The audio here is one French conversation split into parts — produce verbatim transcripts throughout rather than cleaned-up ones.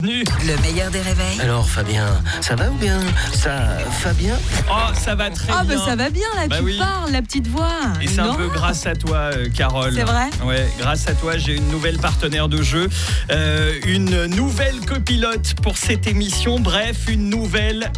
Le meilleur des réveils. Alors Fabien, ça va ou bien ça, Fabien? Oh, ça va très ah, bien. Ah, bah ça va bien, là, bah tu oui. parles, la petite voix. Et c'est non. un peu grâce à toi, euh, Carole. C'est vrai? Ouais, grâce à toi, j'ai une nouvelle partenaire de jeu, euh, une nouvelle copilote pour cette émission. Bref, une nouvelle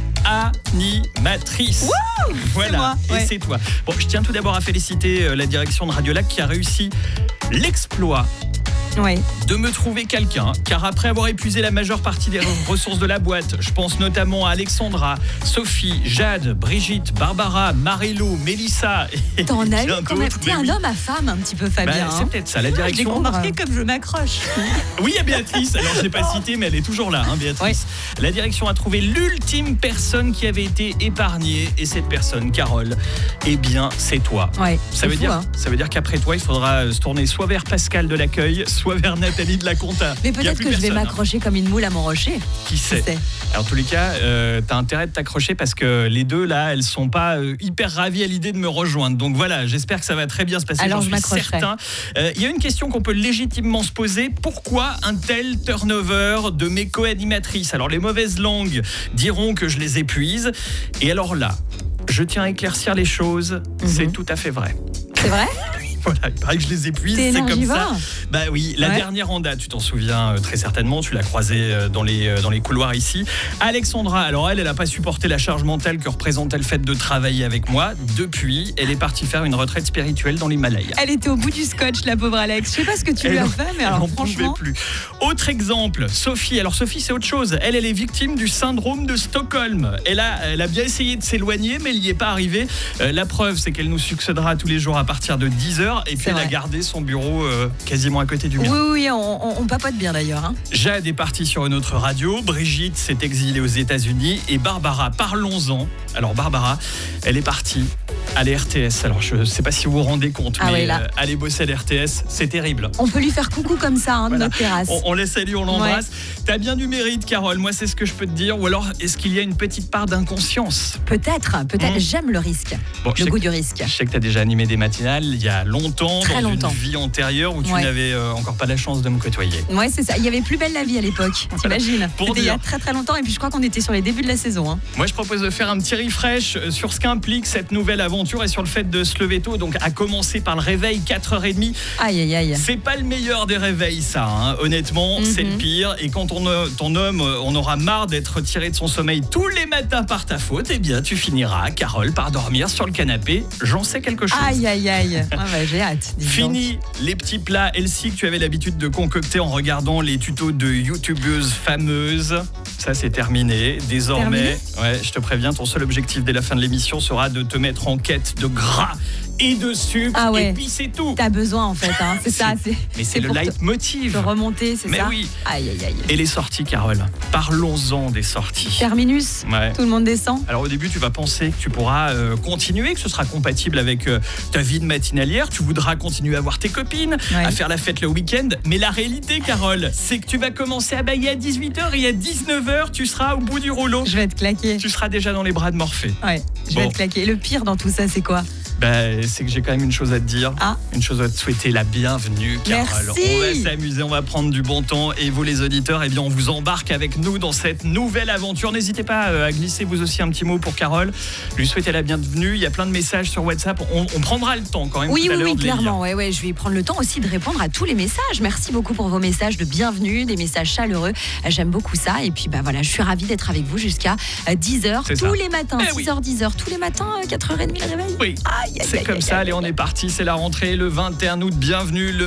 co-animatrice. Wouh, voilà, c'est moi, ouais. Et c'est toi. Bon, je tiens tout d'abord à féliciter euh, la direction de Radio Lac qui a réussi l'exploit Ouais. de me trouver quelqu'un, car après avoir épuisé la majeure partie des ressources de la boîte, je pense notamment à Alexandra, Sophie, Jade, Brigitte, Barbara, Marilou, Mélissa et T'en as bien eu quand même. d'autres, T'es mais un oui. homme à femme, un petit peu, Fabien. Bah, hein. c'est peut-être ça, la J'ai direction. remarqué comme je m'accroche. Oui, il y a Béatrice. Alors, je ne l'ai pas citée, mais elle est toujours là, hein, Béatrice. Ouais. La direction a trouvé l'ultime personne qui avait été épargnée. Et cette personne, Carole, eh bien, c'est toi. Ouais, ça, veut fou, dire, hein. ça veut dire qu'après toi, il faudra se tourner soit vers Pascal de l'accueil, soit vers Nathalie de la compta. Mais peut-être que personne, je vais m'accrocher hein. comme une moule à mon rocher. Qui sait, sait. Alors, en tous les cas, euh, tu as intérêt de t'accrocher parce que les deux, là, elles sont pas euh, hyper ravies à l'idée de me rejoindre. Donc voilà, j'espère que ça va très bien se passer. Alors, j'en je suis m'accrocherai. certain. Il euh, y a une question qu'on peut légitimement se poser. Pourquoi un tel turnover de mes co-animatrices? Alors, les mauvaises langues diront que je les épuise. Et alors là, je tiens à éclaircir les choses. Mm-hmm. C'est tout à fait vrai. C'est vrai? Voilà, il paraît que je les épuise, T'es c'est comme ça. énergivore. Bah oui, la ouais. dernière en date, tu t'en souviens euh, très certainement, tu l'as croisée euh, dans les, euh, dans les couloirs ici. Alexandra, alors elle, elle n'a pas supporté la charge mentale que représentait le fait de travailler avec moi. Depuis, elle est partie faire une retraite spirituelle dans l'Himalaya. Elle était au bout du scotch, la pauvre Alex. Je sais pas ce que tu elle lui as en, fait, mais alors franchement. Plus. Autre exemple, Sophie. Alors Sophie, c'est autre chose. Elle, elle est victime du syndrome de Stockholm. Elle a, elle a bien essayé de s'éloigner, mais elle n'y est pas arrivée. Euh, la preuve, c'est qu'elle nous succédera tous les jours à partir de dix heures. Et puis c'est elle vrai. a gardé son bureau euh, quasiment à côté du mien. Oui, oui, on, on, on papote bien d'ailleurs. Hein. Jade est partie sur une autre radio. Brigitte s'est exilée aux États-Unis. Et Barbara, parlons-en. Alors Barbara, elle est partie à l'R T S. Alors je ne sais pas si vous vous rendez compte, ah mais oui, euh, aller bosser à l'R T S, c'est terrible. On peut lui faire coucou comme ça, hein, de voilà. notre terrasse. On, on la salue, on l'embrasse. Ouais. T'as bien du mérite, Carole. Moi, c'est ce que je peux te dire. Ou alors, est-ce qu'il y a une petite part d'inconscience? Peut-être, peut-être. Mmh. J'aime le risque. Bon, le goût que, du risque. Je sais que tu as déjà animé des matinales il y a longtemps, Très dans longtemps. une vie antérieure où tu ouais. n'avais euh, encore pas la chance de me côtoyer. Ouais, c'est ça. Il y avait Plus belle la vie à l'époque. T'imagines? C'était il y a très très longtemps et puis je crois qu'on était sur les débuts de la saison. Hein. Moi, je propose de faire un petit refresh sur ce qu'implique cette nouvelle aventure et sur le fait de se lever tôt. Donc, à commencer par le réveil, quatre heures trente. Aïe, aïe, aïe. C'est pas le meilleur des réveils, ça. Hein. Honnêtement, mm-hmm. c'est le pire. Et quand on, ton homme, on aura marre d'être tiré de son sommeil tous les matins par ta faute, eh bien, tu finiras, Carole, par dormir sur le canapé. J'en sais quelque chose. Aïe, aïe, aïe. Ah bah, j'ai hâte. Fini les petits plats healthy que tu avais l'habitude de concocter en regardant les tutos de youtubeuses fameuses. Ça, c'est terminé. Désormais, terminé ouais, je te préviens, ton seul objectif dès la fin de l'émission sera de te mettre en quête de gras et de sucre. Ah ouais. Et puis c'est tout. T'as besoin en fait, hein. c'est ça. C'est, mais c'est, c'est le leitmotiv. De remonter, c'est mais ça. Mais oui. Aïe, aïe, aïe. Et les sorties, Carole. Parlons-en des sorties. Terminus. Ouais. Tout le monde descend. Alors au début, tu vas penser que tu pourras euh, continuer, que ce sera compatible avec euh, ta vie de matinalière. Tu voudras continuer à voir tes copines, ouais. à faire la fête le week-end. Mais la réalité, Carole, c'est que tu vas commencer à bailler à dix-huit heures et à dix-neuf heures, tu seras au bout du rouleau. Je vais te claquer. Tu seras déjà dans les bras de Morphée. Ouais, je bon. vais te claquer. Le pire dans tout ça, c'est quoi? Bah, c'est que j'ai quand même une chose à te dire, ah. une chose à te souhaiter la bienvenue, Carole. Merci. On va s'amuser, on va prendre du bon temps et vous les auditeurs, eh bien on vous embarque avec nous dans cette nouvelle aventure. N'hésitez pas à glisser vous aussi un petit mot pour Carole, lui souhaiter la bienvenue. Il y a plein de messages sur WhatsApp, on, on prendra le temps quand même. Oui, tout à oui, l'heure oui, de clairement. Ouais, ouais, je vais prendre le temps aussi de répondre à tous les messages. Merci beaucoup pour vos messages de bienvenue, des messages chaleureux. J'aime beaucoup ça. Et puis bah voilà, je suis ravie d'être avec vous jusqu'à dix heures c'est tous ça. les matins, eh six heures, oui. dix heures tous les matins, quatre heures trente le réveil. Oui, aïe, aïe, c'est aïe, comme aïe, ça. aïe, Allez, aïe, on est parti, c'est la rentrée le vingt et un août. Bienvenue. Le